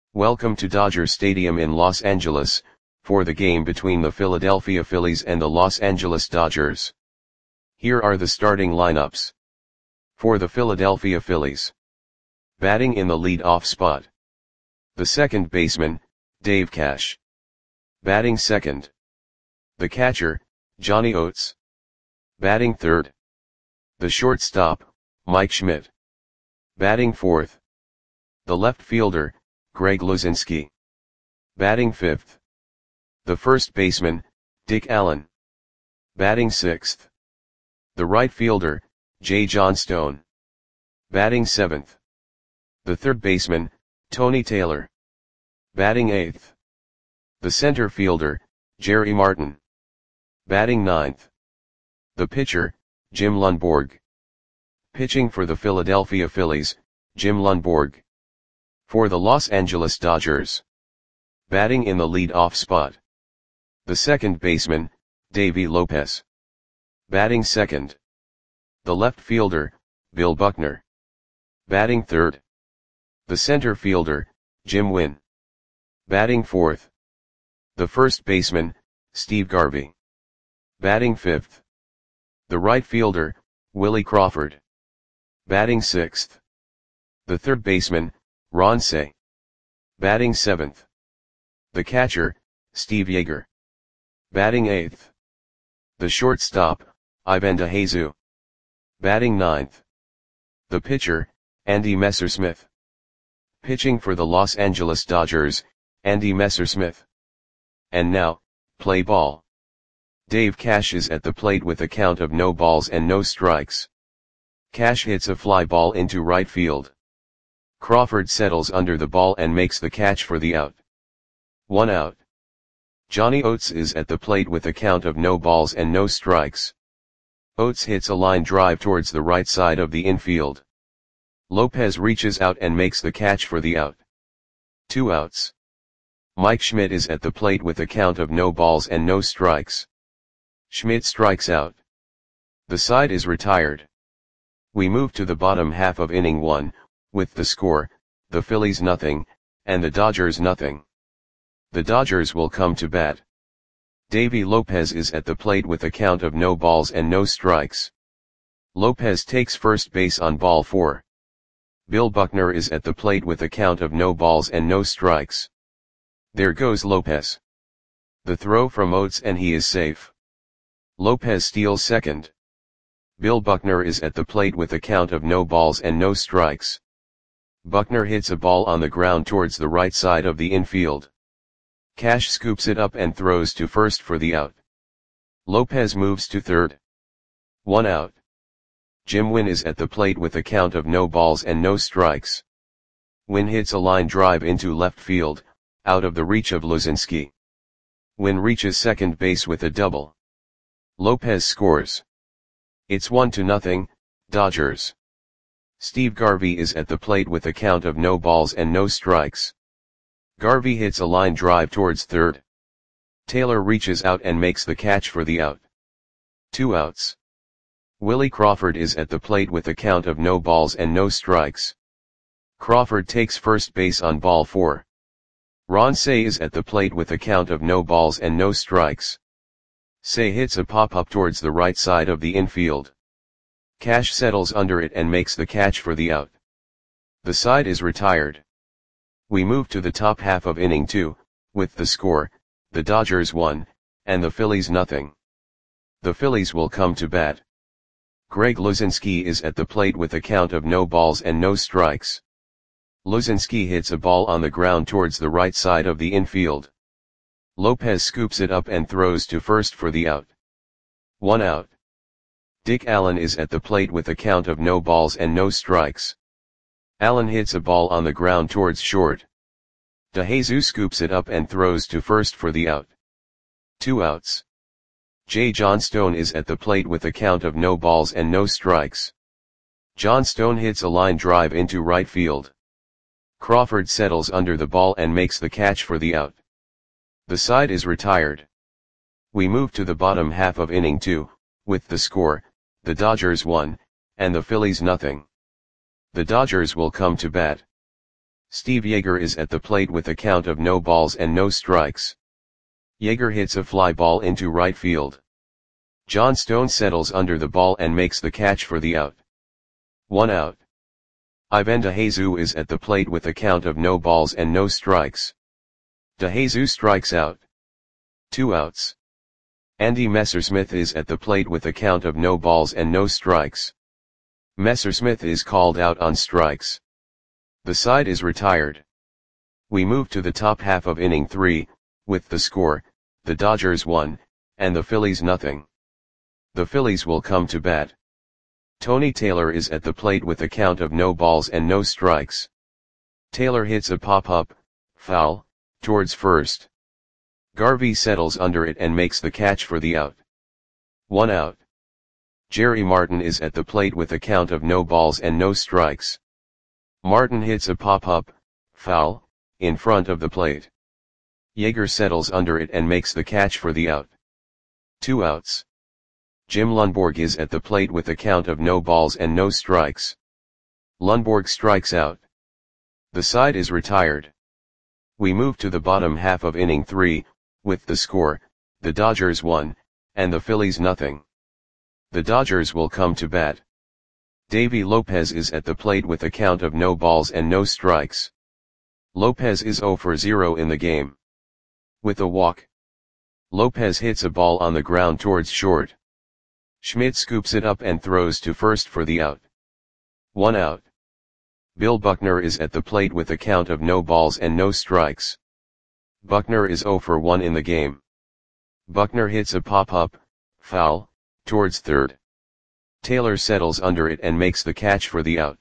Welcome to Dodger Stadium in Los Angeles, for the game between the Philadelphia Phillies and the Los Angeles Dodgers. Here are the starting lineups. For the Philadelphia Phillies. Batting in the lead-off spot. The second baseman, Dave Cash. Batting second. The catcher, Johnny Oates. Batting third. The shortstop, Mike Schmidt. Batting fourth. The left fielder, Greg Luzinski. Batting fifth. The first baseman, Dick Allen. Batting sixth. The right fielder, Jay Johnstone. Batting seventh. The third baseman, Tony Taylor. Batting eighth. The center fielder, Jerry Martin. Batting ninth. The pitcher, Jim Lundborg. Pitching for the Philadelphia Phillies, Jim Lundborg. For the Los Angeles Dodgers. Batting in the lead-off spot. The second baseman, Davey Lopez. Batting second. The left fielder, Bill Buckner. Batting third. The center fielder, Jim Wynn. Batting fourth. The first baseman, Steve Garvey. Batting fifth. The right fielder, Willie Crawford. Batting sixth. The third baseman, Ron Cey. Batting seventh. The catcher, Steve Yeager. Batting eighth. The shortstop, Ivan DeJesu. Batting ninth. The pitcher, Andy Messersmith. Pitching for the Los Angeles Dodgers, Andy Messersmith. And now, play ball. Dave Cash is at the plate with a count of no balls and no strikes. Cash hits a fly ball into right field. Crawford settles under the ball and makes the catch for the out. 1 out. Johnny Oates is at the plate with a count of no balls and no strikes. Oates hits a line drive towards the right side of the infield. Lopez reaches out and makes the catch for the out. 2 outs. Mike Schmidt is at the plate with a count of no balls and no strikes. Schmidt strikes out. The side is retired. We move to the bottom half of inning 1, with the score, the Phillies nothing, and the Dodgers nothing. The Dodgers will come to bat. Davey Lopez is at the plate with a count of no balls and no strikes. Lopez takes first base on ball 4. Bill Buckner is at the plate with a count of no balls and no strikes. There goes Lopez. The throw from Oates and he is safe. Lopez steals second. Bill Buckner is at the plate with a count of no balls and no strikes. Buckner hits a ball on the ground towards the right side of the infield. Cash scoops it up and throws to first for the out. Lopez moves to third. 1 out. Jim Wynn is at the plate with a count of no balls and no strikes. Wynn hits a line drive into left field, out of the reach of Luzinski. Wynn reaches second base with a double. Lopez scores. It's 1-0, Dodgers. Steve Garvey is at the plate with a count of no balls and no strikes. Garvey hits a line drive towards third. Taylor reaches out and makes the catch for the out. 2 outs. Willie Crawford is at the plate with a count of no balls and no strikes. Crawford takes first base on ball 4. Ron Cey is at the plate with a count of no balls and no strikes. Cey hits a pop-up towards the right side of the infield. Cash settles under it and makes the catch for the out. The side is retired. We move to the top half of inning 2, with the score, the Dodgers 1, and the Phillies nothing. The Phillies will come to bat. Greg Luzinski is at the plate with a count of no balls and no strikes. Luzinski hits a ball on the ground towards the right side of the infield. Lopez scoops it up and throws to first for the out. 1 out. Dick Allen is at the plate with a count of no balls and no strikes. Allen hits a ball on the ground towards short. DeJesu scoops it up and throws to first for the out. 2 outs. Jay Johnstone is at the plate with a count of no balls and no strikes. Johnstone hits a line drive into right field. Crawford settles under the ball and makes the catch for the out. The side is retired. We move to the bottom half of inning 2, with the score, the Dodgers 1, and the Phillies nothing. The Dodgers will come to bat. Steve Yeager is at the plate with a count of no balls and no strikes. Yeager hits a fly ball into right field. John Stone settles under the ball and makes the catch for the out. 1 out. Ivan DeJesus is at the plate with a count of no balls and no strikes. DeJesus strikes out. 2 outs. Andy Messersmith is at the plate with a count of no balls and no strikes. Messersmith is called out on strikes. The side is retired. We move to the top half of inning 3, with the score, the Dodgers 1, and the Phillies nothing. The Phillies will come to bat. Tony Taylor is at the plate with a count of no balls and no strikes. Taylor hits a pop-up, foul, towards first. Garvey settles under it and makes the catch for the out. 1 out. Jerry Martin is at the plate with a count of no balls and no strikes. Martin hits a pop-up, foul, in front of the plate. Yeager settles under it and makes the catch for the out. 2 outs. Jim Lundborg is at the plate with a count of no balls and no strikes. Lundborg strikes out. The side is retired. We move to the bottom half of inning 3, with the score, the Dodgers 1, and the Phillies nothing. The Dodgers will come to bat. Davey Lopez is at the plate with a count of no balls and no strikes. Lopez is 0 for 0 in the game. With a walk. Lopez hits a ball on the ground towards short. Schmidt scoops it up and throws to first for the out. 1 out. Bill Buckner is at the plate with a count of no balls and no strikes. Buckner is 0 for 1 in the game. Buckner hits a pop-up, foul, towards third. Taylor settles under it and makes the catch for the out.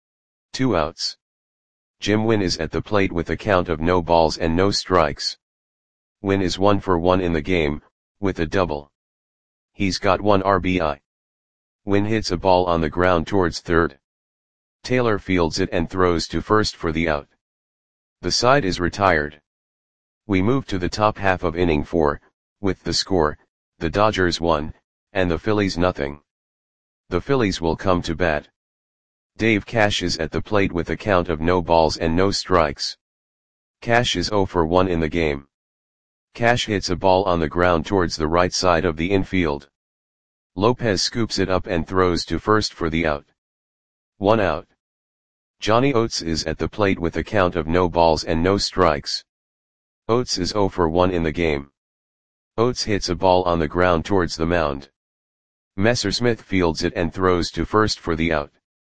2 outs. Jim Wynn is at the plate with a count of no balls and no strikes. Wynn is 1 for 1 in the game, with a double. He's got 1 RBI. Wynn hits a ball on the ground towards third. Taylor fields it and throws to first for the out. The side is retired. We move to the top half of inning 4, with the score, the Dodgers 1, and the Phillies nothing. The Phillies will come to bat. Dave Cash is at the plate with a count of no balls and no strikes. Cash is 0 for 1 in the game. Cash hits a ball on the ground towards the right side of the infield. Lopez scoops it up and throws to first for the out. 1 out. Johnny Oates is at the plate with a count of no balls and no strikes. Oates is 0 for 1 in the game. Oates hits a ball on the ground towards the mound. Messersmith fields it and throws to first for the out.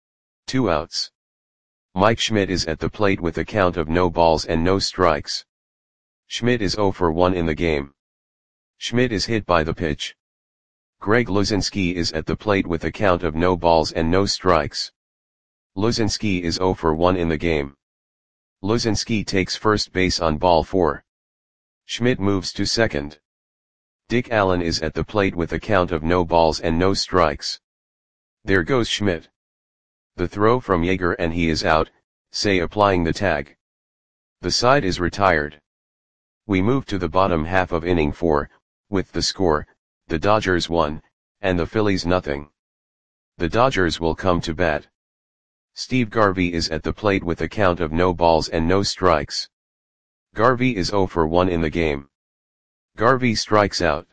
2 outs. Mike Schmidt is at the plate with a count of no balls and no strikes. Schmidt is 0 for 1 in the game. Schmidt is hit by the pitch. Greg Luzinski is at the plate with a count of no balls and no strikes. Luzinski is 0 for 1 in the game. Luzinski takes first base on ball 4. Schmidt moves to second. Dick Allen is at the plate with a count of no balls and no strikes. There goes Schmidt. The throw from Yeager and he is out, Say applying the tag. The side is retired. We move to the bottom half of inning 4, with the score, the Dodgers 1, and the Phillies nothing. The Dodgers will come to bat. Steve Garvey is at the plate with a count of no balls and no strikes. Garvey is 0 for 1 in the game. Garvey strikes out.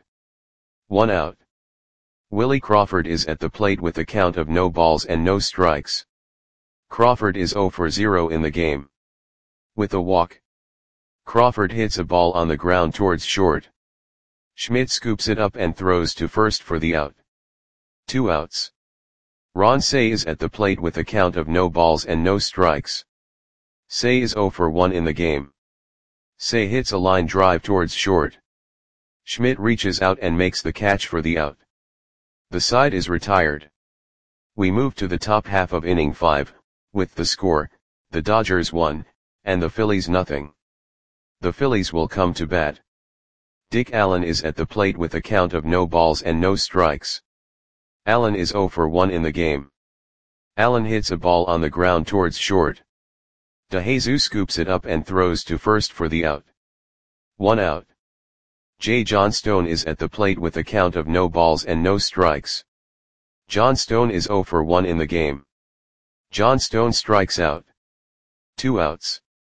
1 out. Willie Crawford is at the plate with a count of no balls and no strikes. Crawford is 0 for 0 in the game. With a walk. Crawford hits a ball on the ground towards short. Schmidt scoops it up and throws to first for the out. 2 outs. Ron Cey is at the plate with a count of no balls and no strikes. Cey is 0 for 1 in the game. Cey hits a line drive towards short. Schmidt reaches out and makes the catch for the out. The side is retired. We move to the top half of inning 5, with the score, the Dodgers 1, and the Phillies nothing. The Phillies will come to bat. Dick Allen is at the plate with a count of no balls and no strikes. Allen is 0 for 1 in the game. Allen hits a ball on the ground towards short. DeJesus scoops it up and throws to first for the out. 1 out. J. John Stone is at the plate with a count of no balls and no strikes. John Stone is 0 for 1 in the game. John Stone strikes out. 2 outs.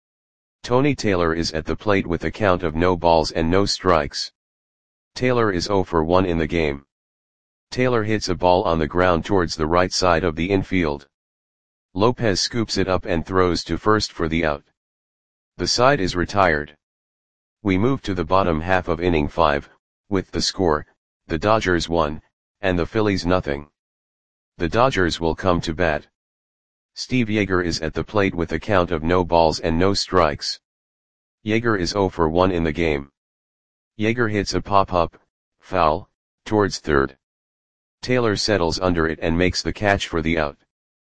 Tony Taylor is at the plate with a count of no balls and no strikes. Taylor is 0 for 1 in the game. Taylor hits a ball on the ground towards the right side of the infield. Lopez scoops it up and throws to first for the out. The side is retired. We move to the bottom half of inning 5, with the score, the Dodgers 1, and the Phillies nothing. The Dodgers will come to bat. Steve Yeager is at the plate with a count of no balls and no strikes. Yeager is 0 for 1 in the game. Yeager hits a pop-up, foul, towards third. Taylor settles under it and makes the catch for the out.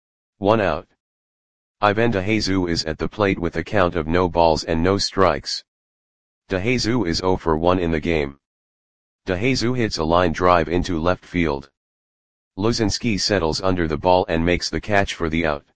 1 out. Ivan DeJesus is at the plate with a count of no balls and no strikes. DeJesus is 0 for 1 in the game. DeJesus hits a line drive into left field. Luzinski settles under the ball and makes the catch for the out.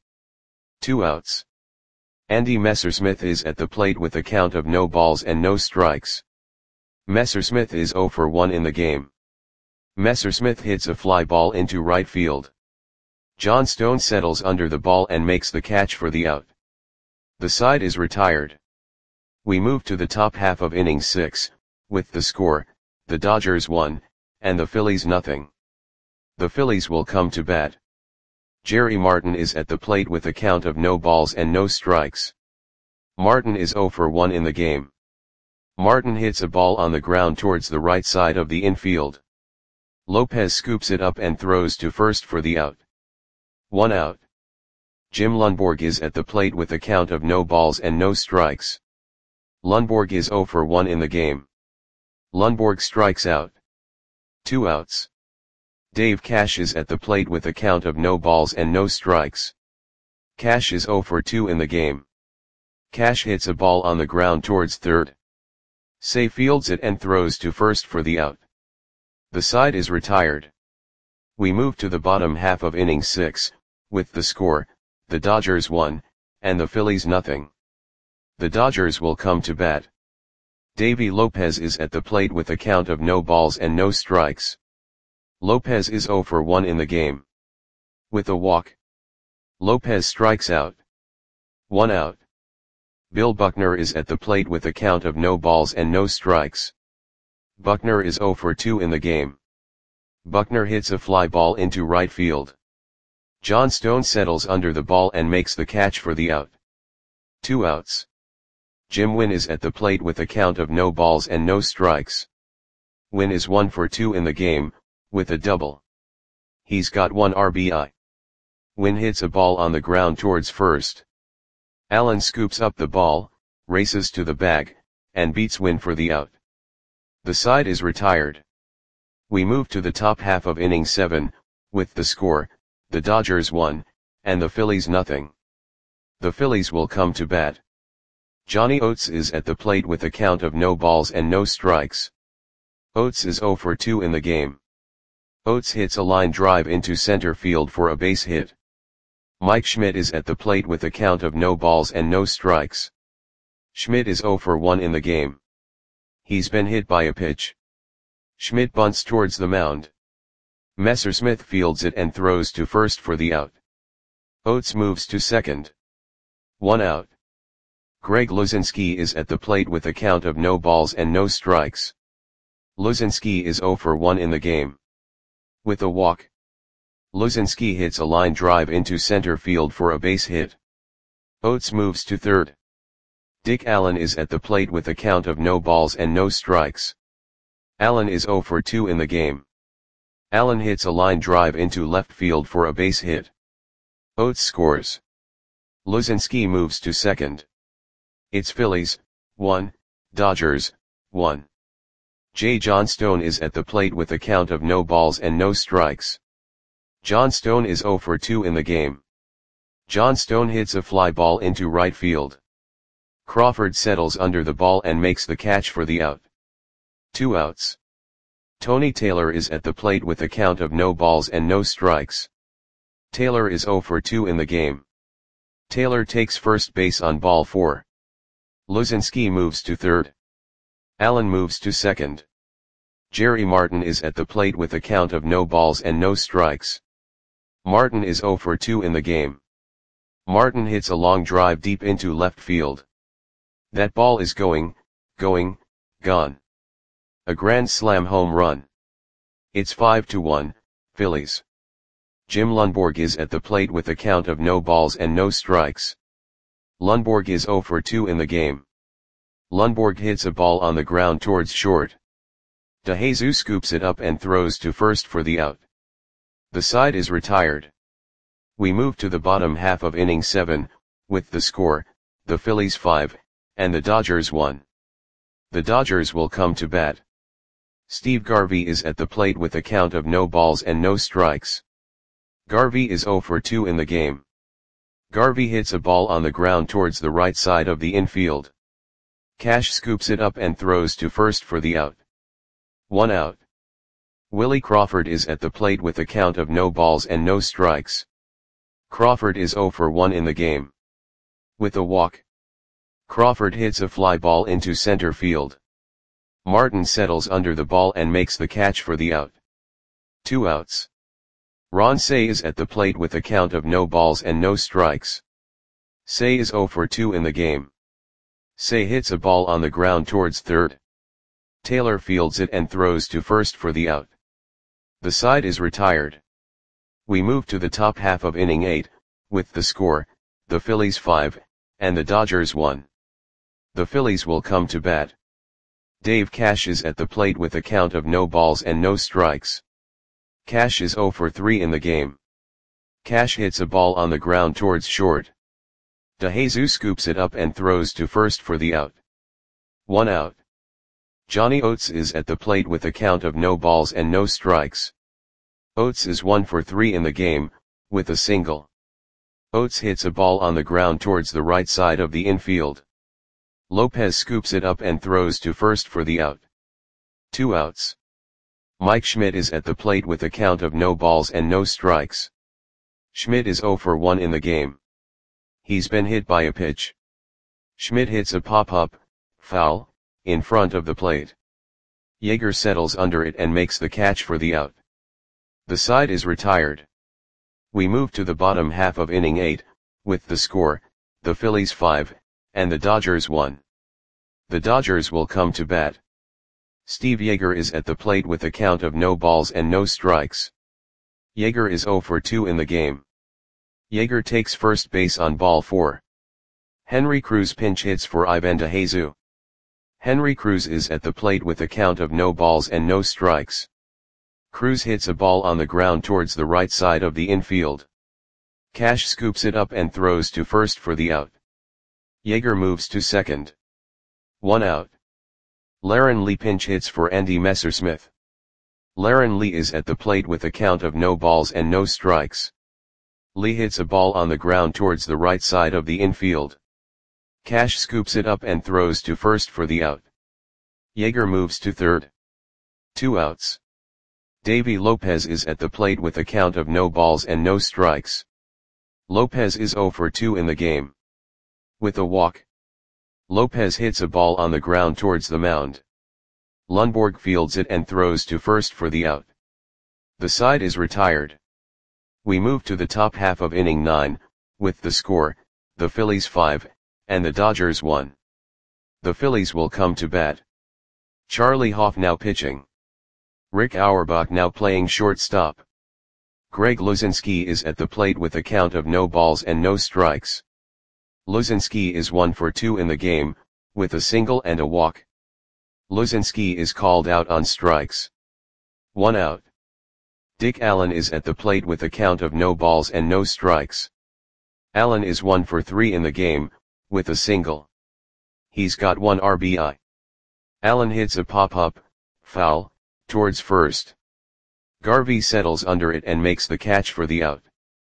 2 outs. Andy Messersmith is at the plate with a count of no balls and no strikes. Messersmith is 0 for 1 in the game. Messersmith hits a fly ball into right field. John Stone settles under the ball and makes the catch for the out. The side is retired. We move to the top half of inning 6, with the score, the Dodgers 1, and the Phillies nothing. The Phillies will come to bat. Jerry Martin is at the plate with a count of no balls and no strikes. Martin is 0 for 1 in the game. Martin hits a ball on the ground towards the right side of the infield. Lopez scoops it up and throws to first for the out. 1 out. Jim Lundborg is at the plate with a count of no balls and no strikes. Lundborg is 0 for 1 in the game. Lundborg strikes out. 2 outs. Dave Cash is at the plate with a count of no balls and no strikes. Cash is 0 for 2 in the game. Cash hits a ball on the ground towards third. Say fields it and throws to first for the out. The side is retired. We move to the bottom half of inning 6, with the score, the Dodgers 1, and the Phillies nothing. The Dodgers will come to bat. Davey Lopez is at the plate with a count of no balls and no strikes. Lopez is 0 for 1 in the game. With a walk. Lopez strikes out. 1 out. Bill Buckner is at the plate with a count of no balls and no strikes. Buckner is 0 for 2 in the game. Buckner hits a fly ball into right field. John Stone settles under the ball and makes the catch for the out. 2 outs. Jim Wynn is at the plate with a count of no balls and no strikes. Wynn is 1 for 2 in the game, with a double. He's got 1 RBI. Wynn hits a ball on the ground towards first. Allen scoops up the ball, races to the bag, and beats Wynn for the out. The side is retired. We move to the top half of inning 7, with the score, the Dodgers 1, and the Phillies nothing. The Phillies will come to bat. Johnny Oates is at the plate with a count of no balls and no strikes. Oates is 0 for 2 in the game. Oates hits a line drive into center field for a base hit. Mike Schmidt is at the plate with a count of no balls and no strikes. Schmidt is 0 for 1 in the game. He's been hit by a pitch. Schmidt bunts towards the mound. Messersmith fields it and throws to first for the out. Oates moves to second. 1 out. Greg Luzinski is at the plate with a count of no balls and no strikes. Luzinski is 0 for 1 in the game. With a walk. Luzinski hits a line drive into center field for a base hit. Oates moves to third. Dick Allen is at the plate with a count of no balls and no strikes. Allen is 0 for 2 in the game. Allen hits a line drive into left field for a base hit. Oates scores. Luzinski moves to second. It's Phillies, 1, Dodgers, 1. J. John Stone is at the plate with a count of no balls and no strikes. John Stone is 0 for 2 in the game. John Stone hits a fly ball into right field. Crawford settles under the ball and makes the catch for the out. 2 outs. Tony Taylor is at the plate with a count of no balls and no strikes. Taylor is 0 for 2 in the game. Taylor takes first base on ball 4. Luzinski moves to third. Allen moves to second. Jerry Martin is at the plate with a count of no balls and no strikes. Martin is 0 for 2 in the game. Martin hits a long drive deep into left field. That ball is going, gone. A grand slam home run. It's 5-1, Phillies. Jim Lundborg is at the plate with a count of no balls and no strikes. Lundborg is 0 for 2 in the game. Lundborg hits a ball on the ground towards short. DeJesus scoops it up and throws to first for the out. The side is retired. We move to the bottom half of inning 7, with the score, the Phillies 5, and the Dodgers 1. The Dodgers will come to bat. Steve Garvey is at the plate with a count of no balls and no strikes. Garvey is 0 for 2 in the game. Garvey hits a ball on the ground towards the right side of the infield. Cash scoops it up and throws to first for the out. 1 out. Willie Crawford is at the plate with a count of no balls and no strikes. Crawford is 0 for 1 in the game. With a walk, Crawford hits a fly ball into center field. Martin settles under the ball and makes the catch for the out. 2 outs. Ron Cey is at the plate with a count of no balls and no strikes. Cey is 0 for 2 in the game. Cey hits a ball on the ground towards third. Taylor fields it and throws to first for the out. The side is retired. We move to the top half of inning 8, with the score, the Phillies 5, and the Dodgers 1. The Phillies will come to bat. Dave Cash is at the plate with a count of no balls and no strikes. Cash is 0 for 3 in the game. Cash hits a ball on the ground towards short. DeJesus scoops it up and throws to first for the out. 1 out. Johnny Oates is at the plate with a count of no balls and no strikes. Oates is 1 for 3 in the game, with a single. Oates hits a ball on the ground towards the right side of the infield. Lopez scoops it up and throws to first for the out. 2 outs. Mike Schmidt is at the plate with a count of no balls and no strikes. Schmidt is 0 for 1 in the game. He's been hit by a pitch. Schmidt hits a pop-up, foul, in front of the plate. Yeager settles under it and makes the catch for the out. The side is retired. We move to the bottom half of inning 8, with the score, the Phillies 5, and the Dodgers 1. The Dodgers will come to bat. Steve Yeager is at the plate with a count of no balls and no strikes. Yeager is 0 for 2 in the game. Yeager takes first base on ball 4. Henry Cruz pinch hits for Ivan DeJesus. Henry Cruz is at the plate with a count of no balls and no strikes. Cruz hits a ball on the ground towards the right side of the infield. Cash scoops it up and throws to first for the out. Yeager moves to second. 1 out. Laren Lee pinch hits for Andy Messersmith. Laren Lee is at the plate with a count of no balls and no strikes. Lee hits a ball on the ground towards the right side of the infield. Cash scoops it up and throws to first for the out. Yeager moves to third. 2 outs. Davy Lopez is at the plate with a count of no balls and no strikes. Lopez is 0 for 2 in the game. With a walk, Lopez hits a ball on the ground towards the mound. Lundborg fields it and throws to first for the out. The side is retired. We move to the top half of inning 9, with the score, the Phillies 5, and the Dodgers 1. The Phillies will come to bat. Charlie Hoff now pitching. Rick Auerbach now playing shortstop. Greg Luzinski is at the plate with a count of no balls and no strikes. Luzinski is 1 for 2 in the game, with a single and a walk. Luzinski is called out on strikes. 1 out. Dick Allen is at the plate with a count of no balls and no strikes. Allen is 1 for 3 in the game, with a single. He's got 1 RBI. Allen hits a pop-up, foul, towards first. Garvey settles under it and makes the catch for the out.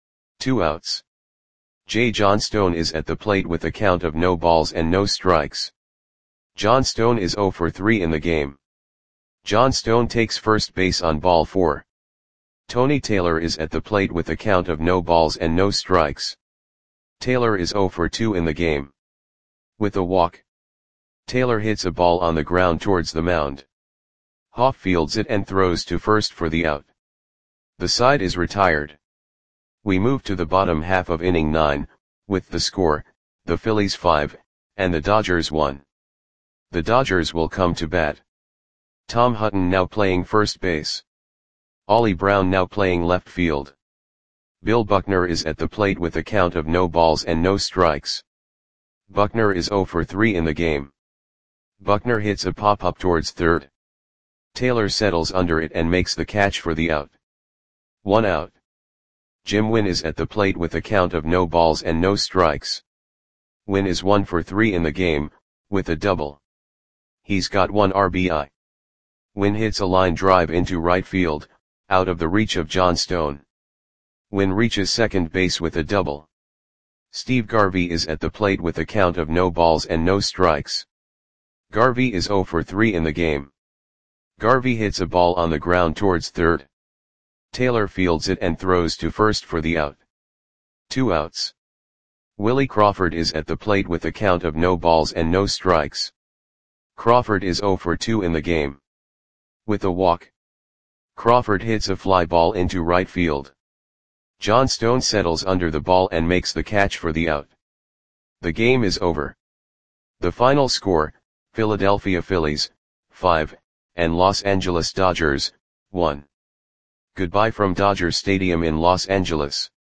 2 outs. J. Johnstone is at the plate with a count of no balls and no strikes. Johnstone is 0 for 3 in the game. Johnstone takes first base on ball 4. Tony Taylor is at the plate with a count of no balls and no strikes. Taylor is 0 for 2 in the game. With a walk, Taylor hits a ball on the ground towards the mound. Hoff fields it and throws to first for the out. The side is retired. We move to the bottom half of inning 9, with the score, the Phillies 5, and the Dodgers won. The Dodgers will come to bat. Tom Hutton now playing first base. Ollie Brown now playing left field. Bill Buckner is at the plate with a count of no balls and no strikes. Buckner is 0 for 3 in the game. Buckner hits a pop-up towards third. Taylor settles under it and makes the catch for the out. 1 out. Jim Wynn is at the plate with a count of no balls and no strikes. Wynn is 1 for 3 in the game, with a double. He's got 1 RBI. Wynn hits a line drive into right field, out of the reach of John Stone. Wynn reaches second base with a double. Steve Garvey is at the plate with a count of no balls and no strikes. Garvey is 0 for 3 in the game. Garvey hits a ball on the ground towards third. Taylor fields it and throws to first for the out. 2 outs. Willie Crawford is at the plate with a count of no balls and no strikes. Crawford is 0 for 2 in the game. With a walk, Crawford hits a fly ball into right field. John Stone settles under the ball and makes the catch for the out. The game is over. The final score, Philadelphia Phillies, 5, and Los Angeles Dodgers, 1. Goodbye from Dodger Stadium in Los Angeles.